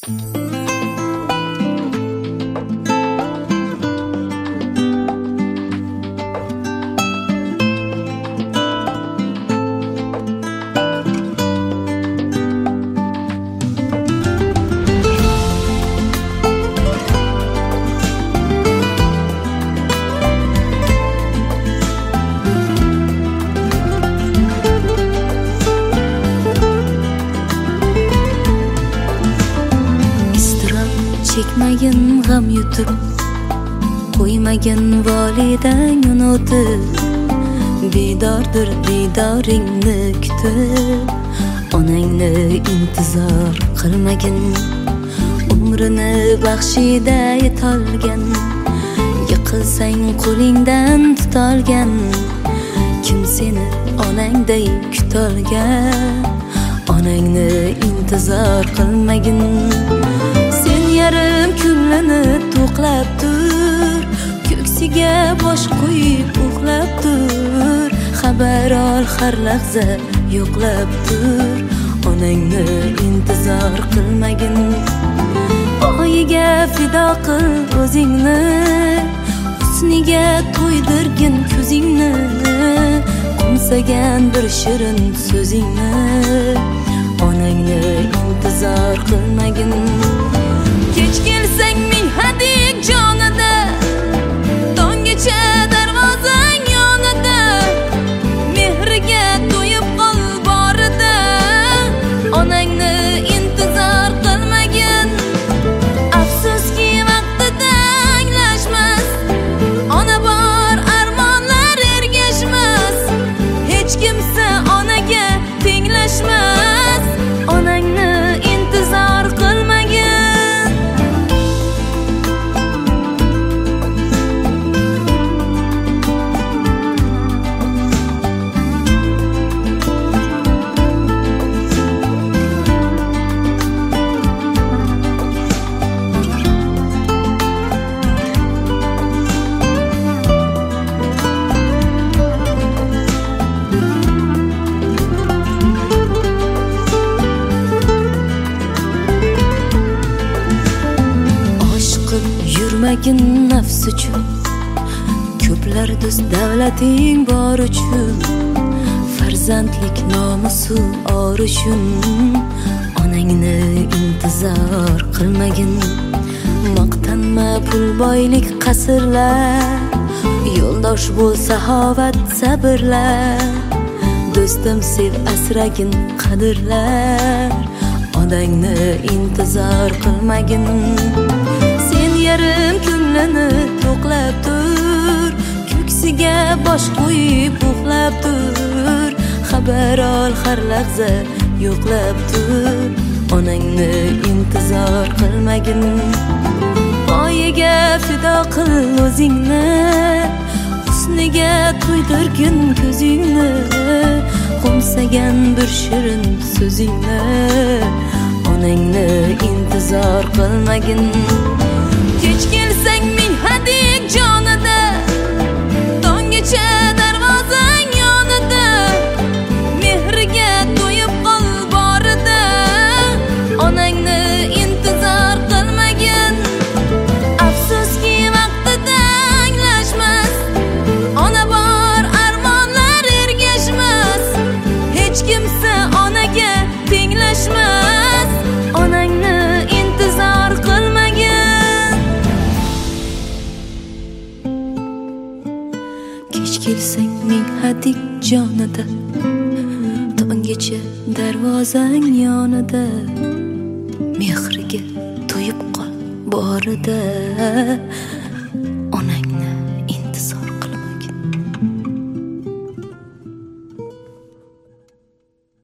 Çekmagin g'am yutib, qo'ymagin volidang unutib, bedordir didoringni kutib, onangni intizor qilmagin, umrini baxshida yetolgan, yiqilsang qo'lingdan tutolgan, kim seni onangday kutolgan, onangni intizor qilmagin. Yarim kunini to'qlab tur, ko'ksiga bosh qo'yib uxlab tur, xabar ol har lahza yo'qlab tur, onangni intizor qilmagin. Oyiga fido qil o'zingni, husniga to'ydirgin ko'zingni, qo'msagan bir shirin so'zingni, onangni intizor qilmagin. Kech kelsang ming hadik jonida, tonggacha darvozang yonida, mehriga to'yib qol borida, onangni intizor qilmagin. Afsuski vaqtida anglashmas, ona bor armonlar ergashmas, hech kimsa onaga tenglashmas, onangni intizor qilmagin. Yurmagin nafs uchun, ko'plar do'st davlating bor uchun, farzandlik nomusi or uchun, onangni intizor qilmagin. Maqtanma pul boylik qasrlar, yo'ldosh bo'l saxovat sabrlar, do'stim sev asragin qadrlar, onangni intizor qilmagin. Yarim kunini to'qlab tur, ko'ksiga bosh qo'yib uxlab tur, xabar ol har lahza yo'qlab tur, onangni intizor qilmagin. Oyiga fido qil o'zingni, husniga to'ydirgin ko'zingni, qo'msagan bir shirin so'zingni, onangni intizor qilmagin. Kech kelsang ming hadik jonida, tonggacha darvozang yonida, mehriga to'yib qol borida, onangni intizor qilmagin. Afsuski vaqtida anglashmas, ona bor armonlar ergashmas, hech kimsa onaga tenglashmas, onangni intizor qilmagin. Kech kelsang ming hadik jonida, tonggacha darvozang yonida, mehriga to'yib qol borida,